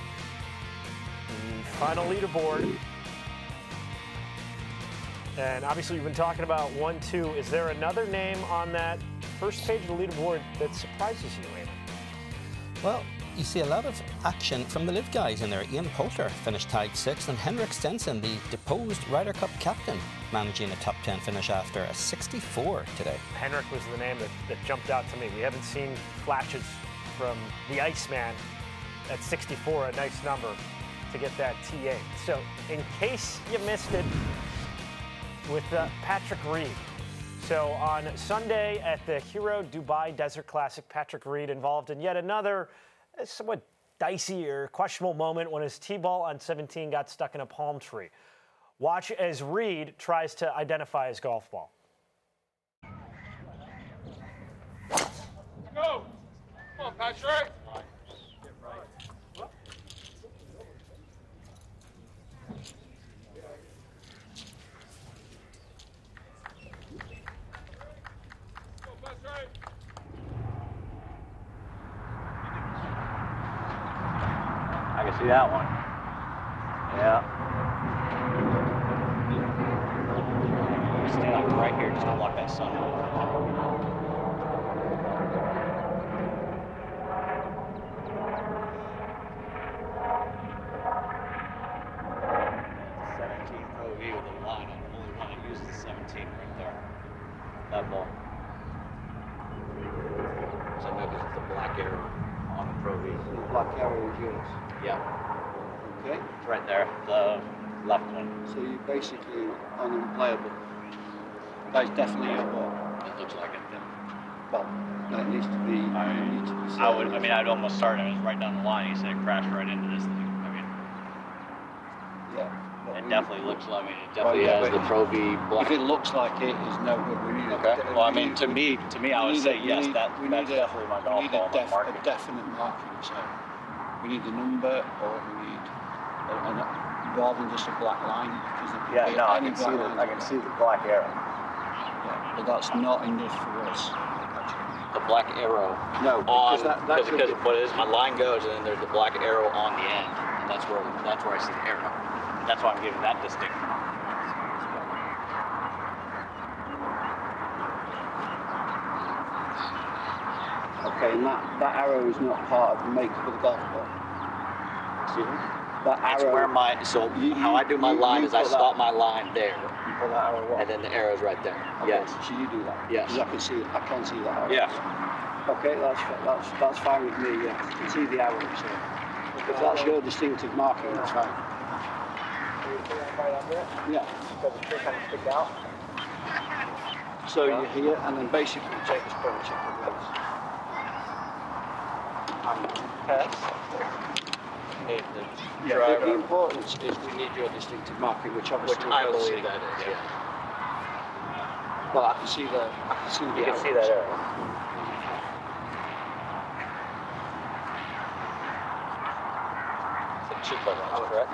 Speaker 1: The final leaderboard. And obviously we've been talking about 1-2. Is there another name on that first page of the leaderboard that surprises you, Eamon?
Speaker 3: Well, you see a lot of action from the live guys in there. Ian Poulter finished tied 6th, and Henrik Stenson, the deposed Ryder Cup captain, managing a top 10 finish after a 64 today.
Speaker 1: Henrik was the name that jumped out to me. We haven't seen flashes from the Iceman at 64, a nice number. to get that TA. So in case you missed it, with Patrick Reed. So on Sunday at the Hero Dubai Desert Classic, Patrick Reed involved in yet another somewhat dicey or questionable moment when his tee ball on 17 got stuck in a palm tree. Watch as Reed tries to identify his golf ball.
Speaker 10: Go! Come on, Patrick!
Speaker 11: I can see that one. Yeah. Stay like right here, just don't block that sun. 17 Pro V with a line. I'm the only one that uses the 17 right there. That ball. So I know because it's the black arrow on the Pro V. The black arrow is yours? Yeah. Okay. It's right there, the left one. So you're basically unplayable. That's definitely your ball. It looks like it, yeah. Well, that needs to be. I'd almost start him right down the line. He said crash right into this thing. I mean, yeah. It definitely looks like it. It definitely has the Pro V black. If it looks like it, it's no good. We need okay. Well, I mean, to me, I would say yes. That's definitely my golf ball. We need a definite marking. So we need the number, or we need rather than just a black line. I can see the black arrow. Yeah, but that's not enough for us. The black arrow. No, because what it is, my line goes, and then there's the black arrow on the end, and that's where I see the arrow. And that's why I'm giving that distinction. Okay, and that arrow is not part of the makeup of the golf ball. Excuse me? That arrow. How I do my line is I stop my line there. You pull that arrow off. And then the arrow's right there. Okay, yes. So you do that? Yes. Because I can see that arrow. Yeah. Okay, that's fine with me, yeah. You can see the arrow, so. If that's your distinctive marking, that's fine. Yeah. So the tree kind of stick out. So you're here, and then basically you take this point and check the blades. And pass. The importance is we need your distinctive marking, which obviously I believe that is. Yeah. Well, I can see the arrow. You can see that arrow. It's a chip line, correct?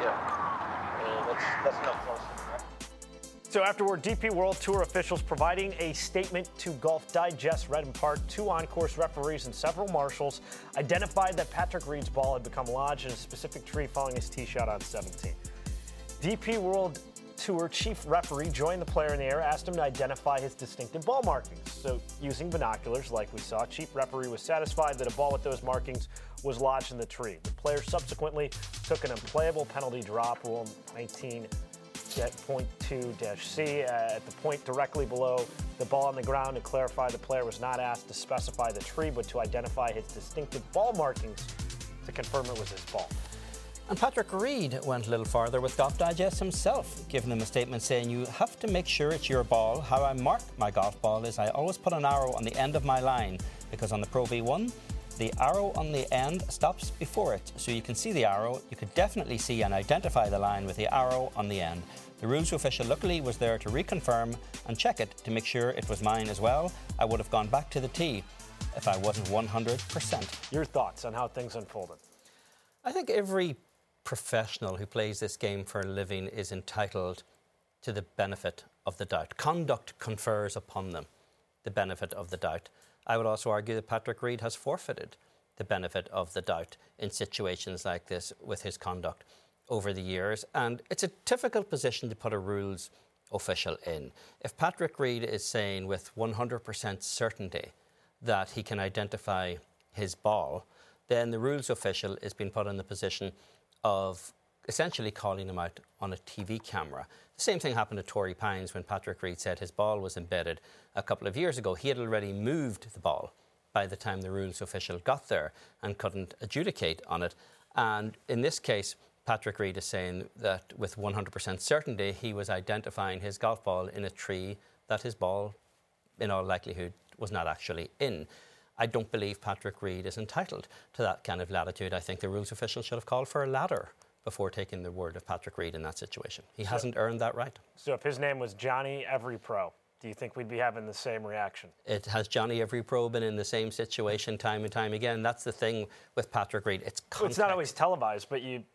Speaker 11: Yeah. That's not close, right?
Speaker 1: So afterward, DP World Tour officials providing a statement to Golf Digest read in part. 2 on-course referees and several marshals identified that Patrick Reed's ball had become lodged in a specific tree following his tee shot on 17. DP World Tour chief referee joined the player in the air, asked him to identify his distinctive ball markings. So using binoculars, like we saw, chief referee was satisfied that a ball with those markings was lodged in the tree. The player subsequently took an unplayable penalty drop, Rule 19. At point 2-C, at the point directly below the ball on the ground. To clarify, the player was not asked to specify the tree, but to identify his distinctive ball markings to confirm it was his ball.
Speaker 3: And Patrick Reed went a little farther with Golf Digest himself, giving them a statement saying, "You have to make sure it's your ball. How I mark my golf ball is I always put an arrow on the end of my line, because on the Pro V1, the arrow on the end stops before it. So you can see the arrow, you could definitely see and identify the line with the arrow on the end. The rules official luckily was there to reconfirm and check it to make sure it was mine as well. I would have gone back to the tee if I wasn't 100%.
Speaker 1: Your thoughts on how things unfolded?
Speaker 3: I think every professional who plays this game for a living is entitled to the benefit of the doubt. Conduct confers upon them the benefit of the doubt. I would also argue that Patrick Reed has forfeited the benefit of the doubt in situations like this with his conduct over the years. And it's a difficult position to put a rules official in. If Patrick Reed is saying with 100% certainty that he can identify his ball, then the rules official is being put in the position of essentially calling him out on a TV camera. The same thing happened to Torrey Pines when Patrick Reed said his ball was embedded a couple of years ago. He had already moved the ball by the time the rules official got there and couldn't adjudicate on it. And in this case, Patrick Reed is saying that with 100% certainty he was identifying his golf ball in a tree that his ball, in all likelihood, was not actually in. I don't believe Patrick Reed is entitled to that kind of latitude. I think the rules official should have called for a ladder before taking the word of Patrick Reed in that situation. He hasn't earned that right.
Speaker 1: So if his name was Johnny Every Pro, do you think we'd be having the same reaction?
Speaker 3: It has Johnny Every Pro been in the same situation time and time again. That's the thing with Patrick Reed. It's context.
Speaker 1: Well, it's not always televised, but you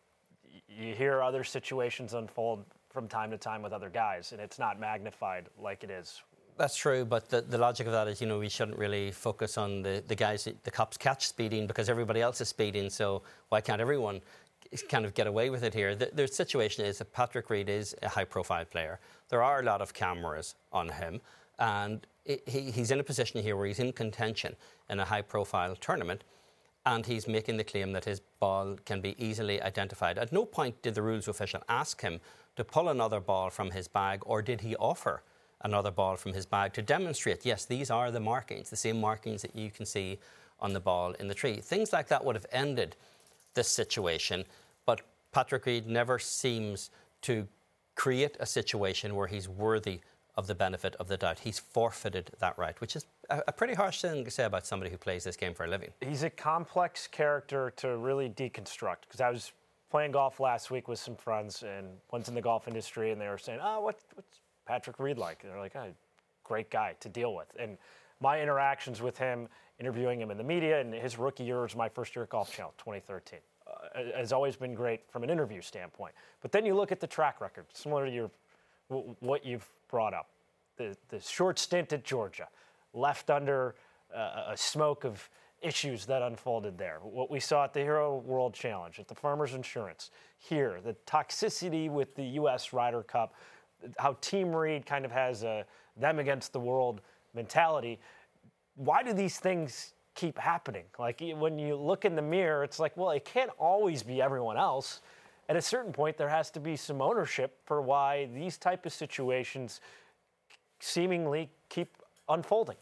Speaker 1: hear other situations unfold from time to time with other guys, and it's not magnified like it is.
Speaker 3: That's true, but the logic of that is, we shouldn't really focus on the guys the cops catch speeding because everybody else is speeding, so why can't everyone kind of get away with it here? The situation is that Patrick Reed is a high-profile player. There are a lot of cameras on him, and he's in a position here where he's in contention in a high-profile tournament, and he's making the claim that his ball can be easily identified. At no point did the rules official ask him to pull another ball from his bag, or did he offer another ball from his bag to demonstrate, yes, these are the markings, the same markings that you can see on the ball in the tree. Things like that would have ended this situation, but Patrick Reed never seems to create a situation where he's worthy of the benefit of the doubt. He's forfeited that right, which is a pretty harsh thing to say about somebody who plays this game for a living.
Speaker 1: He's a complex character to really deconstruct, because I was playing golf last week with some friends, and one's in the golf industry, and they were saying, what's Patrick Reed like? And they're like, great guy to deal with. And my interactions with him, interviewing him in the media, and his rookie year was my first year at Golf Channel, 2013, has always been great from an interview standpoint. But then you look at the track record, similar to what you've brought up. The short stint at Georgia, left under a smoke of issues that unfolded there. What we saw at the Hero World Challenge, at the Farmers Insurance, here, the toxicity with the U.S. Ryder Cup, how Team Reed kind of has a them against the world mentality. Why do these things keep happening? Like, when you look in the mirror, it's like, well, it can't always be everyone else. At a certain point, there has to be some ownership for why these type of situations seemingly keep unfolding.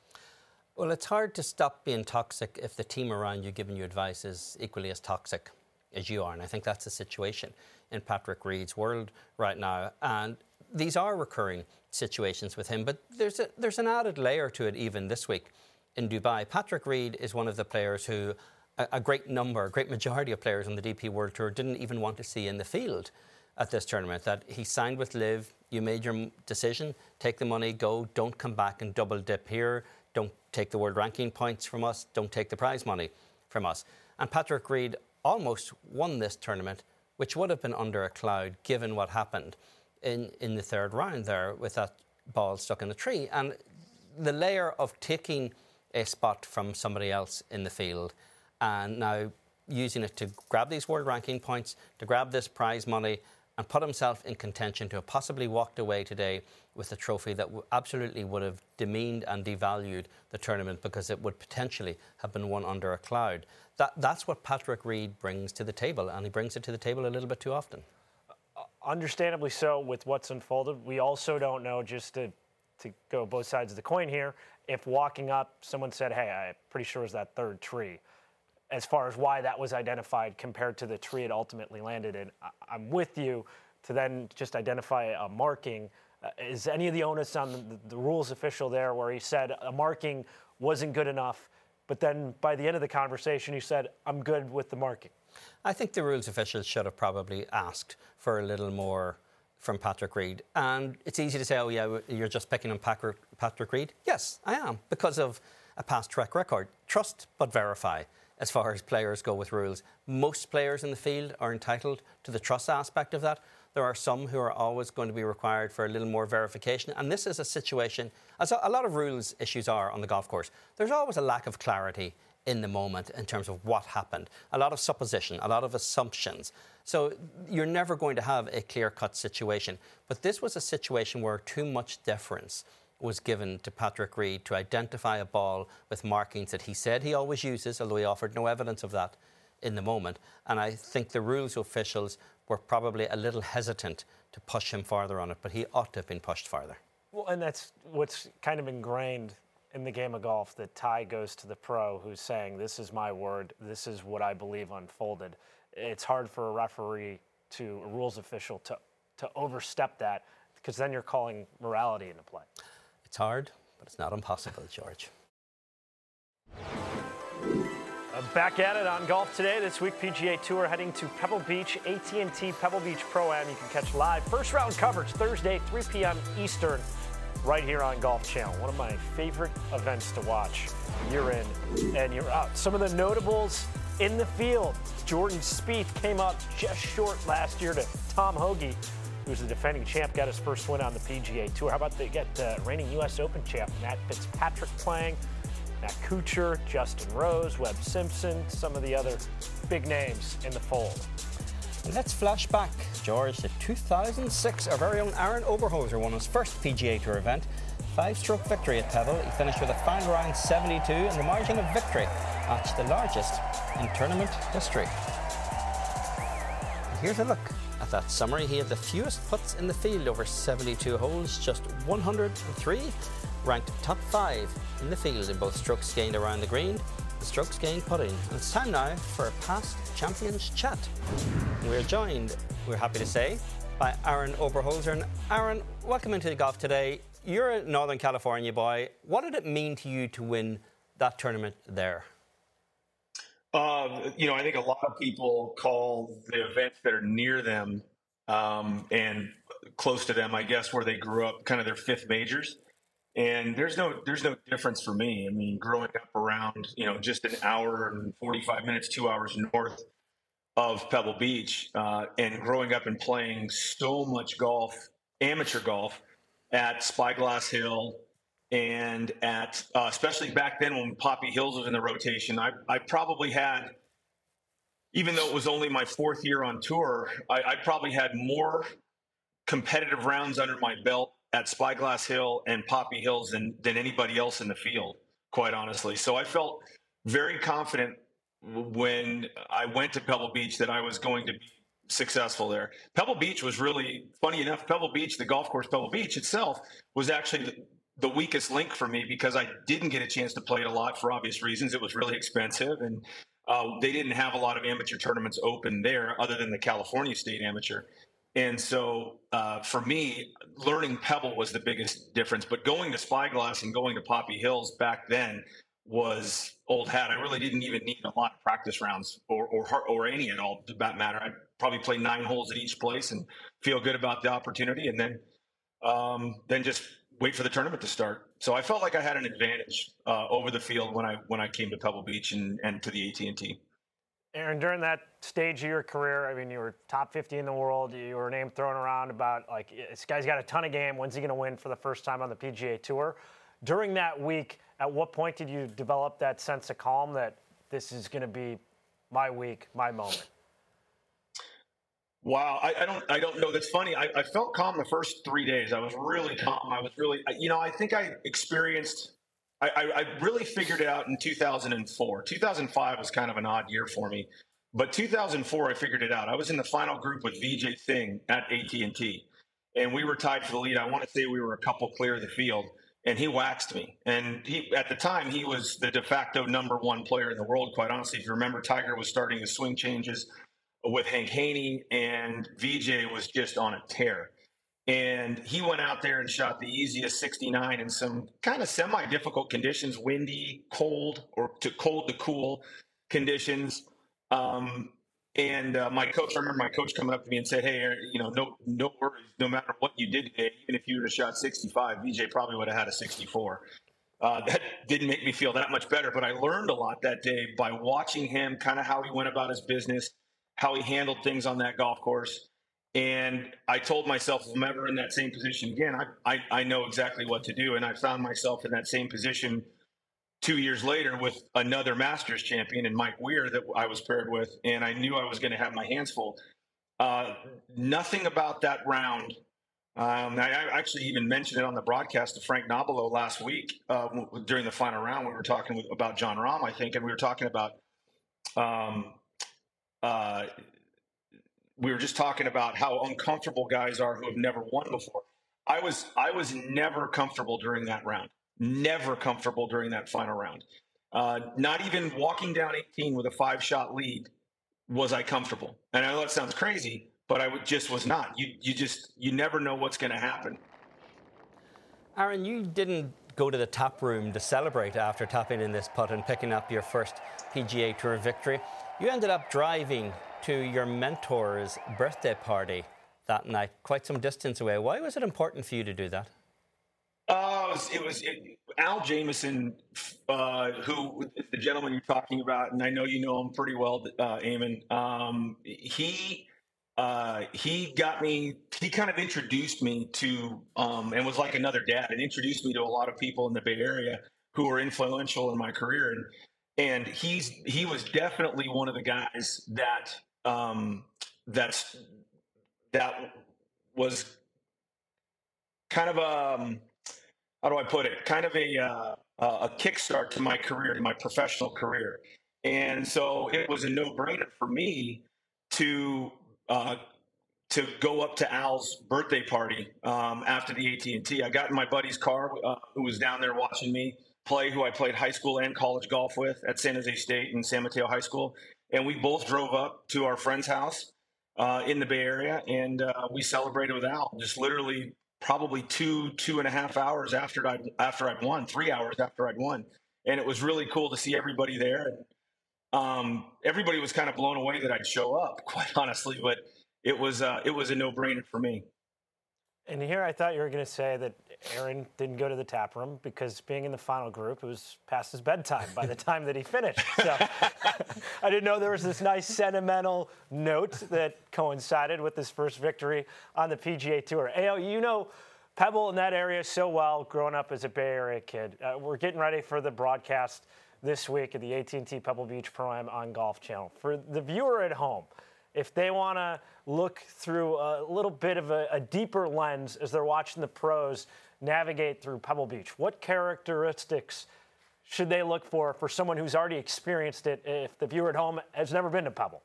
Speaker 3: Well, it's hard to stop being toxic if the team around you giving you advice is equally as toxic as you are. And I think that's the situation in Patrick Reed's world right now. And these are recurring situations with him, but there's an added layer to it even this week in Dubai. Patrick Reed is one of the players who a great majority of players on the DP World Tour didn't even want to see in the field at this tournament. That he signed with Liv, you made your decision, take the money, go, don't come back and double dip here, don't take the world ranking points from us, don't take the prize money from us. And Patrick Reed almost won this tournament, which would have been under a cloud given what happened in the third round there with that ball stuck in the tree. And the layer of taking a spot from somebody else in the field and now using it to grab these world ranking points, to grab this prize money and put himself in contention to have possibly walked away today with a trophy that absolutely would have demeaned and devalued the tournament because it would potentially have been won under a cloud. That's what Patrick Reed brings to the table, and he brings it to the table a little bit too often.
Speaker 1: Understandably so with what's unfolded. We also don't know, just to go both sides of the coin here, if walking up, someone said, hey, I'm pretty sure it was that third tree. As far as why that was identified compared to the tree it ultimately landed in, I'm with you to then just identify a marking. Is any of the onus on the rules official there where he said a marking wasn't good enough, but then by the end of the conversation he said, I'm good with the marking?
Speaker 3: I think the rules officials should have probably asked for a little more from Patrick Reed. And it's easy to say, oh, yeah, you're just picking on Patrick Reed. Yes, I am, because of a past track record. Trust but verify as far as players go with rules. Most players in the field are entitled to the trust aspect of that. There are some who are always going to be required for a little more verification. And this is a situation, as a lot of rules issues are on the golf course, there's always a lack of clarity in the moment in terms of what happened. A lot of supposition, a lot of assumptions. So you're never going to have a clear-cut situation. But this was a situation where too much deference was given to Patrick Reed to identify a ball with markings that he said he always uses, although he offered no evidence of that in the moment. And I think the rules officials were probably a little hesitant to push him farther on it, but he ought to have been pushed farther.
Speaker 1: Well, and that's what's kind of ingrained in the game of golf that tie goes to the pro who's saying, this is my word, this is what I believe unfolded. It's hard for a referee a rules official to overstep that, because then you're calling morality into play.
Speaker 3: It's hard, but it's not impossible, George.
Speaker 1: Back at it on Golf Today. This week, PGA Tour heading to Pebble Beach, AT&T Pebble Beach Pro-Am. You can catch live first round coverage Thursday, 3 p.m. Eastern, right here on Golf Channel. One of my favorite events to watch. You're in and you're out. Some of the notables in the field. Jordan Spieth came up just short last year to Tom Hoge, who's the defending champ, got his first win on the PGA Tour. How about they get reigning U.S. Open champ Matt Fitzpatrick playing? Matt Kuchar, Justin Rose, Webb Simpson, some of the other big names in the fold.
Speaker 3: Let's flash back, George, to 2006. Our very own Aaron Oberholzer won his first PGA Tour event. 5-stroke victory at Pebble. He finished with a final round 72 and the margin of victory matched the largest in tournament history. And here's a look at that summary. He had the fewest putts in the field over 72 holes, just 103, ranked top 5 in the field in both strokes gained around the green and strokes gained putting. And it's time now for a past champions chat. And we're joined, we're happy to say, by Aaron Oberholzer. And Aaron, welcome into the Golf Today. You're a Northern California boy. What did it mean to you to win that tournament there?
Speaker 12: I think a lot of people call the events that are near them and close to them, I guess, where they grew up, kind of their fifth majors. And there's no difference for me. I mean, growing up around, just an hour and 45 minutes, 2 hours north of Pebble Beach, and growing up and playing so much golf, amateur golf, at Spyglass Hill and at, especially back then when Poppy Hills was in the rotation, I probably had, even though it was only my fourth year on tour, I probably had more competitive rounds under my belt at Spyglass Hill and Poppy Hills than anybody else in the field, quite honestly. So I felt very confident when I went to Pebble Beach that I was going to be successful there. Pebble Beach was really, funny enough, Pebble Beach, the golf course Pebble Beach itself, was actually the weakest link for me because I didn't get a chance to play it a lot for obvious reasons. It was really expensive, and they didn't have a lot of amateur tournaments open there other than the California State Amateur. And so for me, learning Pebble was the biggest difference. But going to Spyglass and going to Poppy Hills back then was old hat. I really didn't even need a lot of practice rounds or any at all, to that matter. I'd probably play 9 holes at each place and feel good about the opportunity, and then just wait for the tournament to start. So I felt like I had an advantage over the field when I came to Pebble Beach and to the AT&T.
Speaker 1: Aaron, during that stage of your career, I mean, you were top 50 in the world. You were a name thrown around about, like, this guy's got a ton of game. When's he going to win for the first time on the PGA Tour? During that week, at what point did you develop that sense of calm that this is going to be my week, my moment?
Speaker 12: Wow, I don't know. That's funny. I felt calm the first 3 days. I was really calm. I was really, I think I experienced. I really figured it out in 2004. 2005 was kind of an odd year for me, but 2004 I figured it out. I was in the final group with Vijay Singh at AT&T, and we were tied for the lead. I want to say we were a couple clear of the field, and he waxed me. And at the time, he was the de facto #1 player in the world. Quite honestly, if you remember, Tiger was starting his swing changes with Hank Haney, and Vijay was just on a tear. And he went out there and shot the easiest 69 in some kind of semi-difficult conditions, windy, cold, or cold to cool conditions. And my coach, I remember my coach coming up to me and said, "Hey, Aaron, no worries. No matter what you did today, even if you would have shot 65, Vijay probably would have had a 64." That didn't make me feel that much better, but I learned a lot that day by watching him, kind of how he went about his business, how he handled things on that golf course. And I told myself, if I'm ever in that same position again, I know exactly what to do. And I found myself in that same position 2 years later with another Masters champion and Mike Weir that I was paired with. And I knew I was going to have my hands full. Nothing about that round. I actually even mentioned it on the broadcast to Frank Nobilo last week during the final round. We were talking about Jon Rahm, I think, and we were talking about we were just talking about how uncomfortable guys are who have never won before. I was never comfortable during that round. Never comfortable during that final round. Not even walking down 18 with a 5-shot lead was I comfortable. And I know that sounds crazy, but I just was not. You never know what's going to happen.
Speaker 3: Aaron, you didn't go to the tap room to celebrate after tapping in this putt and picking up your first PGA Tour victory. You ended up driving to your mentor's birthday party that night, quite some distance away. Why was it important for you to do that?
Speaker 12: It was Al Jamieson, who the gentleman you're talking about, and I know you know him pretty well, Eamon. He got me. He kind of introduced me to, and was like another dad, and introduced me to a lot of people in the Bay Area who were influential in my career. And he was definitely one of the guys that was kind of how do I put it? Kind of a kickstart to my career, to my professional career. And so it was a no-brainer for me to go up to Al's birthday party after the AT&T. I got in my buddy's car, who was down there watching me play, who I played high school and college golf with at San Jose State and San Mateo High School. And we both drove up to our friend's house in the Bay Area, and we celebrated with Al, just literally probably 2.5 hours after I'd won, 3 hours after I'd won. And it was really cool to see everybody there. And everybody was kind of blown away that I'd show up, quite honestly, but it was a no-brainer for me.
Speaker 1: And here I thought you were going to say that Aaron didn't go to the tap room because being in the final group, it was past his bedtime by the time that he finished. So I didn't know there was this nice sentimental note that coincided with his first victory on the PGA Tour. Ayo, you know Pebble in that area so well, growing up as a Bay Area kid. We're getting ready for the broadcast this week at the AT&T Pebble Beach Pro-Am on Golf Channel. For the viewer at home, if they want to look through a little bit of a deeper lens as they're watching the pros navigate through Pebble Beach, what characteristics should they look for someone who's already experienced it if the viewer at home has never been to Pebble?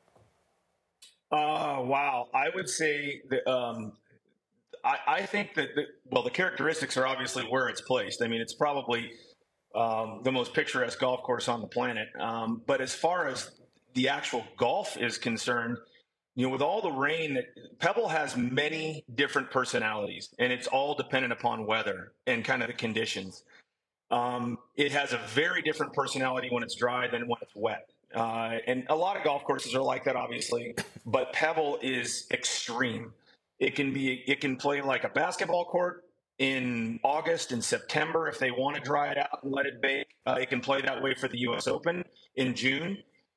Speaker 12: Wow. I would say that I think that, the characteristics are obviously where it's placed. I mean, it's probably the most picturesque golf course on the planet. But as far as the actual golf is concerned, with all the rain, Pebble has many different personalities, and it's all dependent upon weather and kind of the conditions. It has a very different personality when it's dry than when it's wet. And a lot of golf courses are like that, obviously, but Pebble is extreme. It can play like a basketball court in August and September if they want to dry it out and let it bake. It can play that way for the U.S. Open in June.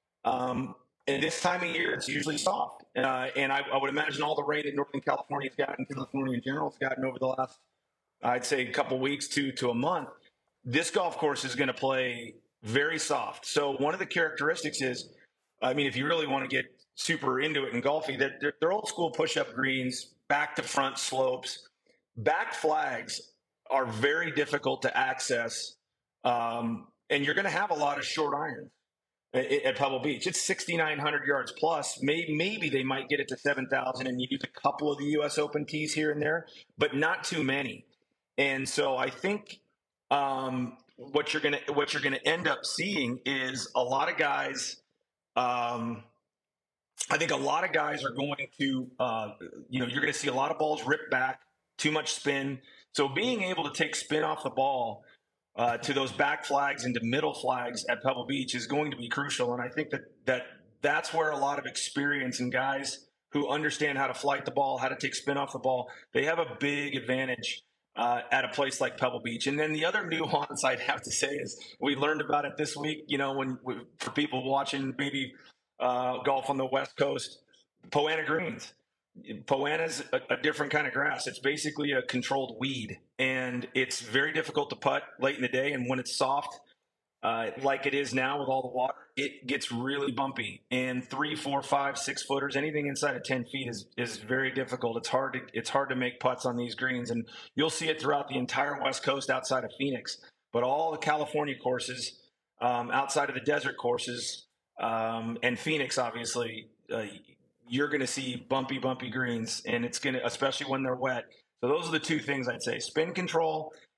Speaker 12: And this time of year, it's usually soft. And I would imagine all the rain that Northern California's gotten, California in general, has gotten over the last, I'd say, a couple weeks to a month. This golf course is going to play very soft. So one of the characteristics is, if you really want to get super into it in golfing, they're old school push-up greens, back to front slopes. Back flags are very difficult to access, and you're going to have a lot of short irons at Pebble Beach. It's 6,900 yards plus. Maybe they might get it to 7,000 and use a couple of the U.S. Open tees here and there, but not too many. And so I think what you're gonna end up seeing is a lot of guys. I think a lot of guys are going to, you're going to see a lot of balls ripped back, too much spin. So being able to take spin off the ball to those back flags and to middle flags at Pebble Beach is going to be crucial. And I think that's where a lot of experience and guys who understand how to flight the ball, how to take spin off the ball, they have a big advantage at a place like Pebble Beach. And then the other nuance I'd have to say is we learned about it this week, for people watching maybe golf on the West Coast, Poa annua greens. Poa annua is a different kind of grass. It's basically a controlled weed, and it's very difficult to putt late in the day. And when it's soft, like it is now with all the water, it gets really bumpy. And 3, 4, 5, 6 footers, anything inside of 10 feet is very difficult. It's hard to make putts on these greens, and you'll see it throughout the entire West Coast outside of Phoenix. But all the California courses, outside of the desert courses, and Phoenix, obviously, you're going to see bumpy greens, and it's going to, especially when they're wet. So those are the two things I'd say: spin control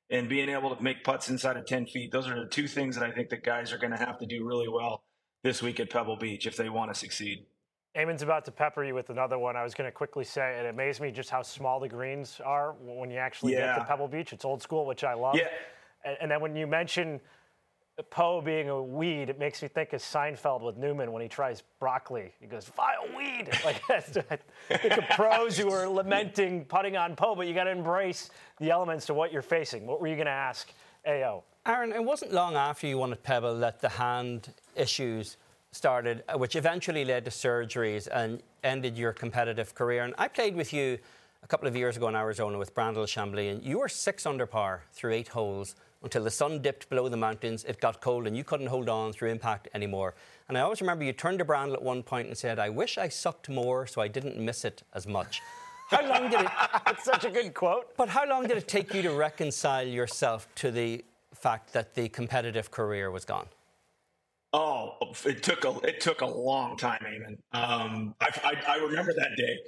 Speaker 12: and being able to make putts inside of 10 feet. Those are the two things that I think that guys are going to have to do really well this week at Pebble Beach if they want to succeed.
Speaker 1: Eamon's about to pepper you with another one. I was going to quickly say, it amazed me just how small the greens are when you actually get to Pebble Beach. It's old school, which I love.
Speaker 12: Yeah.
Speaker 1: And then when you mention Poe being a weed, it makes me think of Seinfeld with Newman when he tries broccoli. He goes, vile weed. Like, I think of pros who are lamenting putting on Poe, but you got to embrace the elements to what you're facing. What were you going to ask AO?
Speaker 3: Aaron, it wasn't long after you won at Pebble that the hand issues started, which eventually led to surgeries and ended your competitive career. And I played with you a couple of years ago in Arizona with Brandel Chambly, and you were 6 under par through 8 holes until the sun dipped below the mountains, it got cold, and you couldn't hold on through impact anymore. And I always remember you turned to Brandel at one point and said, I wish I sucked more so I didn't miss it as much. How long did it...
Speaker 1: That's such a good quote.
Speaker 3: But how long did it take you to reconcile yourself to the fact that the competitive career was gone?
Speaker 12: Oh, it took a long time, Eamon. I remember that day.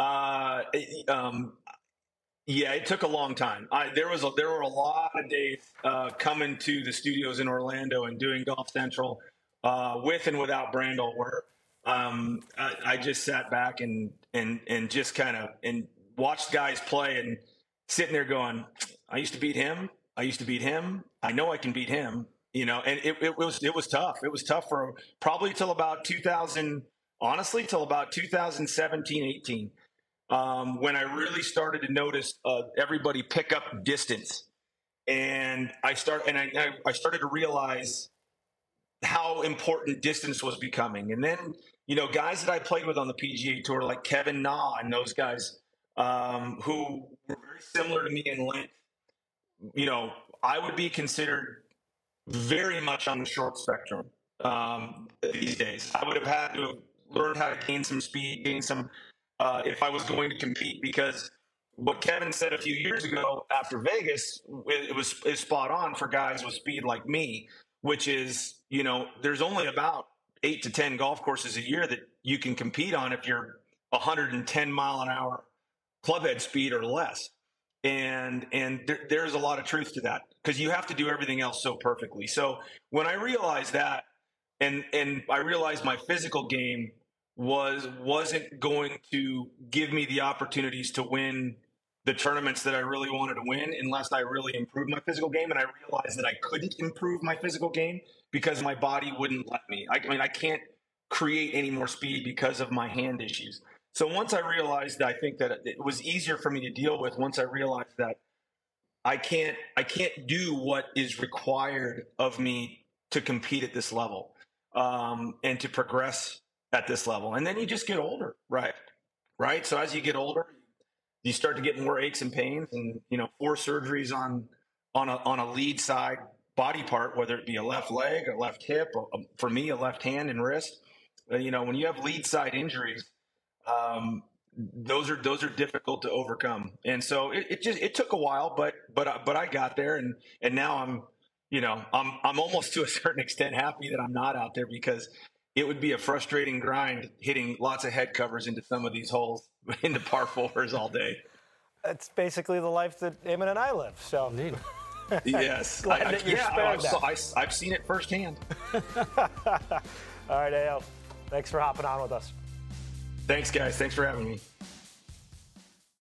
Speaker 12: It took a long time. There were a lot of days coming to the studios in Orlando and doing Golf Central with and without Brandel, where I just sat back and just kind of and watched guys play and sitting there going, I used to beat him. I used to beat him. I know I can beat him. You know, and it was tough. It was tough for probably till about 2017, 18, when I really started to notice everybody pick up distance, and I started to realize how important distance was becoming. And then, you know, guys that I played with on the PGA Tour, like Kevin Na and those guys, who were very similar to me in length, you know, I would be considered very much on the short spectrum these days. I would have had to have learned how to gain some speed, if I was going to compete, because what Kevin said a few years ago after Vegas, is spot on for guys with speed like me, which is, you know, there's only about 8 to 10 golf courses a year that you can compete on if you're 110 mile an hour clubhead speed or less. And there's a lot of truth to that, because you have to do everything else so perfectly. So when I realized that, and I realized my physical game wasn't going to give me the opportunities to win the tournaments that I really wanted to win unless I really improved my physical game, and I realized that I couldn't improve my physical game because my body wouldn't let me. I mean, I can't create any more speed because of my hand issues. So once I realized that, I think that it was easier for me to deal with once I realized that I can't do what is required of me to compete at this level, and to progress at this level. And then you just get older, right? So as you get older, you start to get more aches and pains, and, you know, 4 surgeries on a lead side body part, whether it be a left leg, a left hip, or for me, a left hand and wrist. You know, when you have lead side injuries, those are difficult to overcome. And so it took a while, but I got there, and now I'm almost to a certain extent happy that I'm not out there, because it would be a frustrating grind hitting lots of head covers into some of these holes, into par 4s all day.
Speaker 1: That's basically the life that Eamon and I live. So
Speaker 3: indeed.
Speaker 12: Yes. I've seen it firsthand.
Speaker 1: All right, AO. Thanks for hopping on with us.
Speaker 12: Thanks, guys. Thanks for having me.